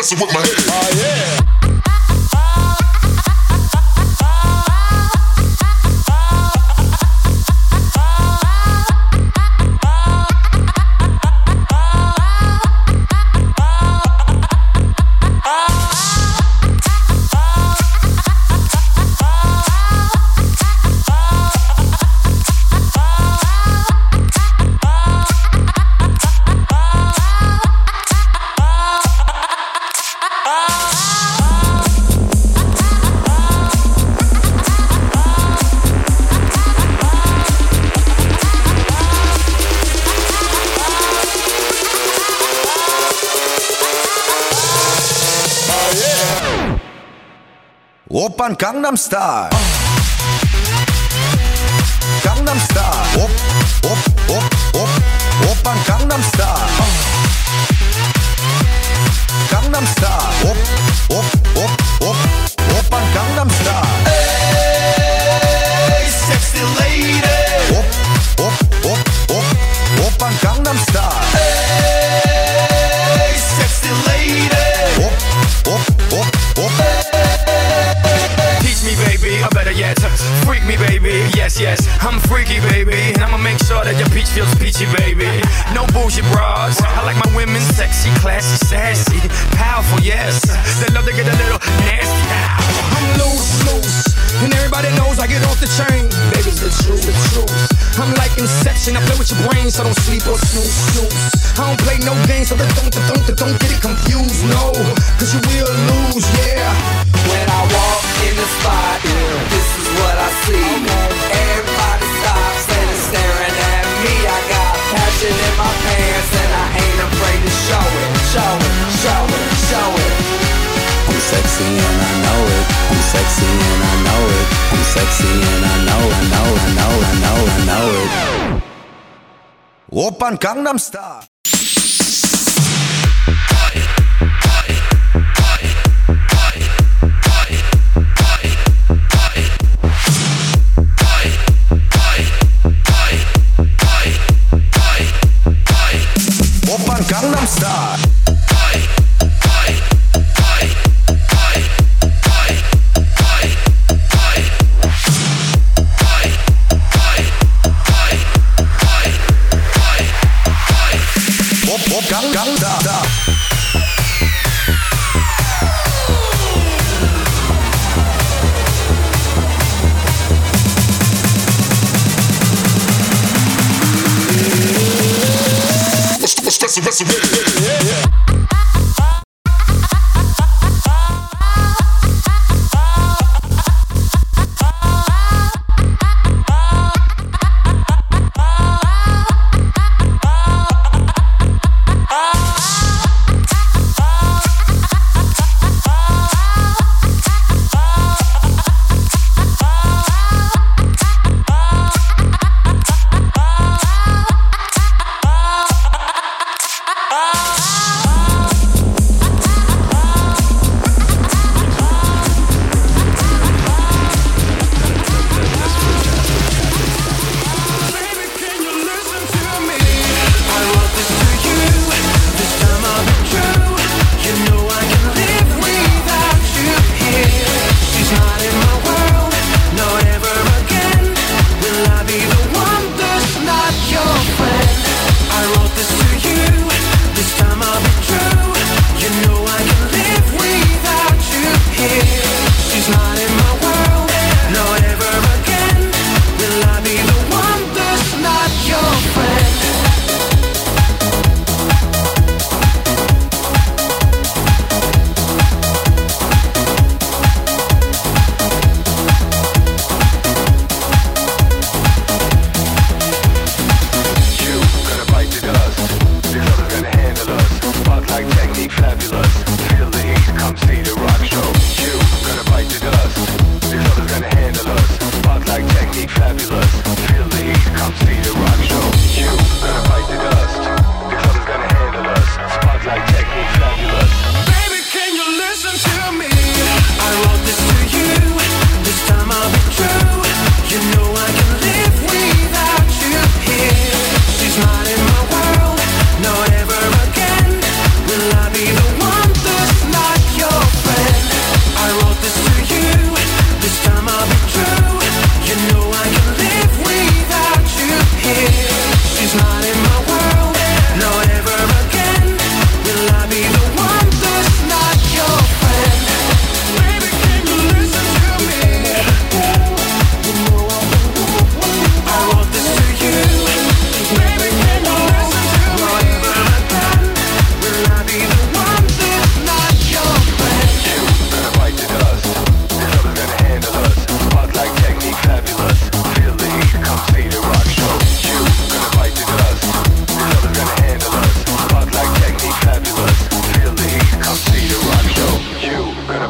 messing with my head. Oh yeah. 오빤 강남스타일 강남스타일 오빤 강남스타일 강남스타일 오빤 강남스타일 Hey sexy lady 오빤 강남스타일 Hey sexy lady Teach me baby, or better yet, freak me baby, yes yes, I'm freaky baby, and I'ma make sure that your peach feels peachy baby. No bullshit bras, I like my women sexy, classy, sassy, powerful, yes, they love to get a little nasty. I'm loose, and everybody knows I get off the chain. Baby's the truth. I'm like Inception, I play with your brain, so don't sleep or snooze. I don't play no games, so don't get it confused, no, cause you will lose, yeah. When I walk in the spot, this is what I see. Everybody stops and is staring at me. I got passion in my pants and I ain't afraid to show it. I'm sexy and I know it. I'm sexy and I know it. I'm sexy and I know it. 오빤 강남스타일 오빤 강남스타일 강남스타일 Wrestle with it.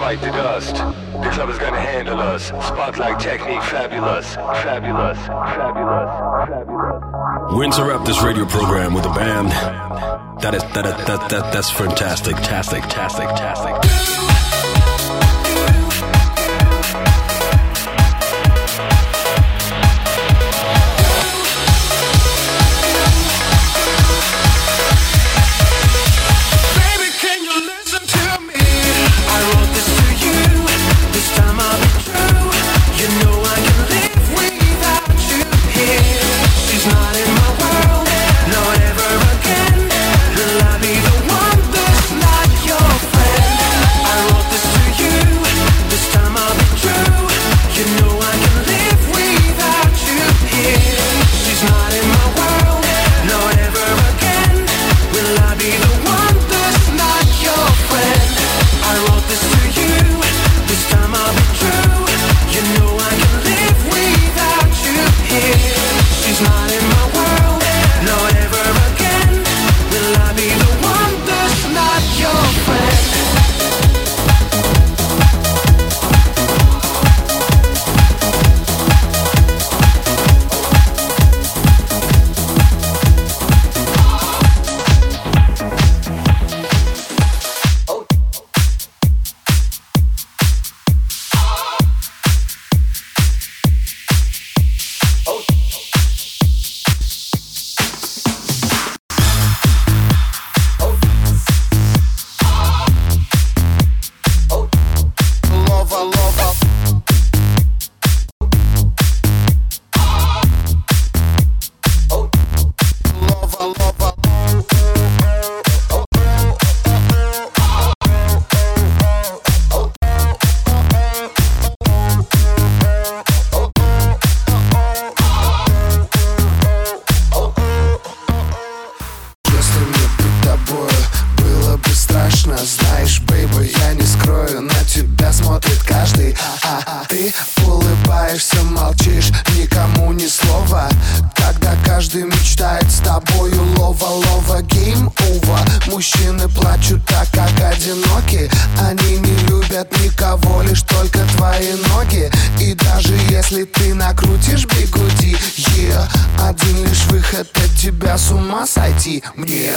bite the dust. The club is gonna handle us. Spotlight technique, fabulous, fabulous, fabulous, fabulous. We interrupt this radio program with a band that's fantastic, tastic, tastic, tastic. Мне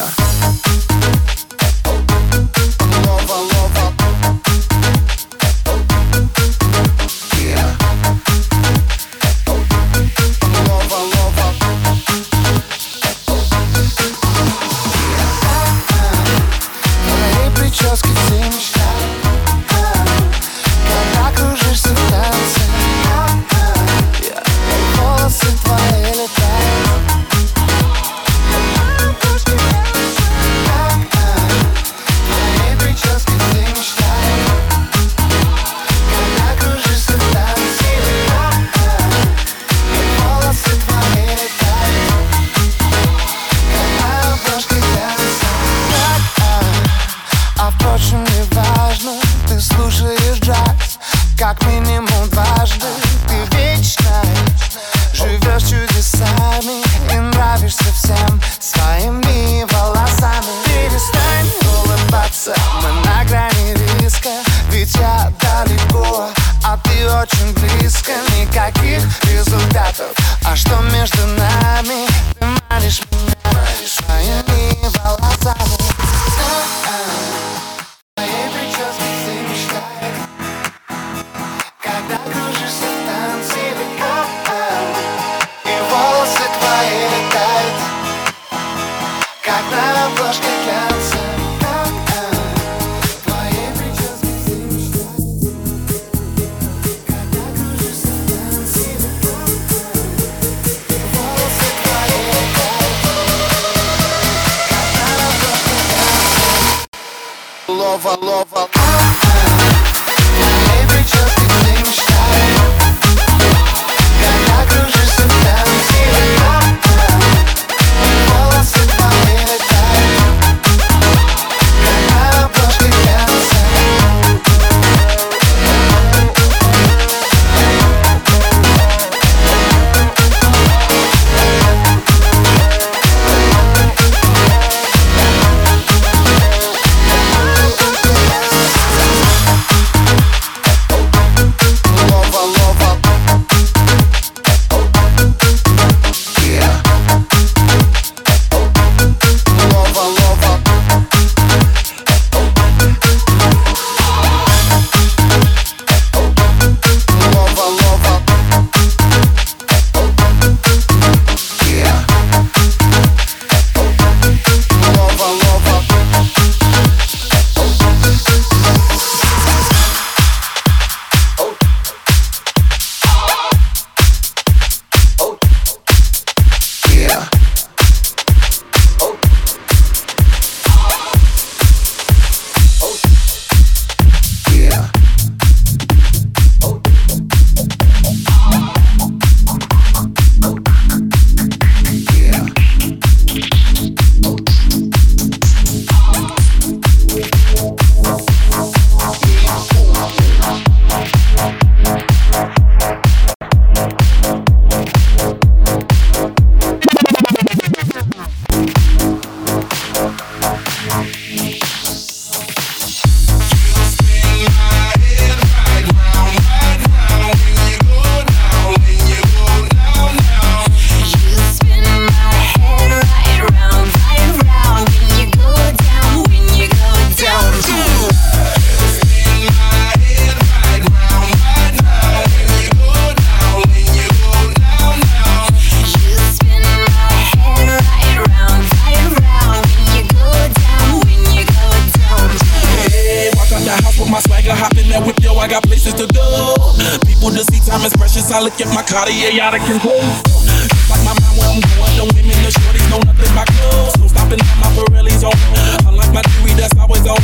whip, yo, I got places to go. People to see, time is precious. I look at my Cartier out of control. Just like my mind where I'm going, the women, the shorties know nothing but clothes. No stopping at my Pirelli's on. Unlike my jewelry, that's always on.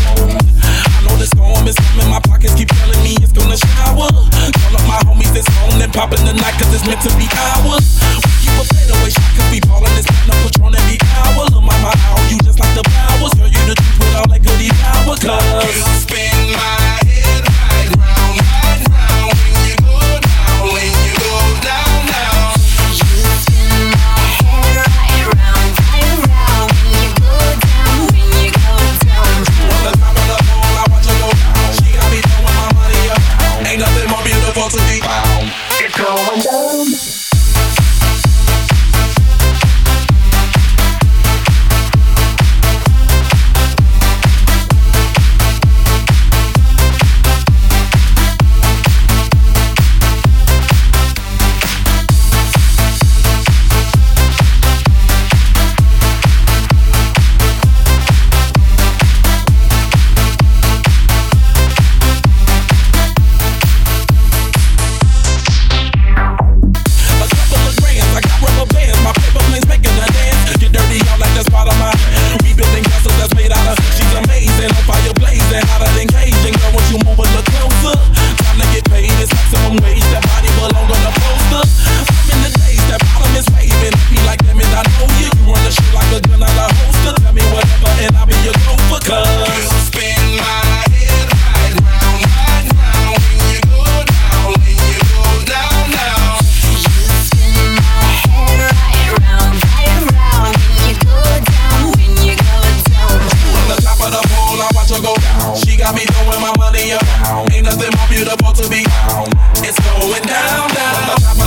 I know the storm is coming, my pockets keep telling me it's gonna shower. Call up my homies that's home and popping the night, cause it's meant to be ours. We keep a fadeaway shot, cause we ballin' this platinum Patron every hour. Look, mama, how you just like the powers. Girl, you the truth with all that goodie power, cause you spin my head right round, when you go down, when you go down, down. You spin my head right round, when you go down, when you go down. On the top of the pole, I watch her go down. She got me throwing my money up. Ain't nothing more beautiful to me. It's going down. Ain't nothing more beautiful to be. It's going down, down.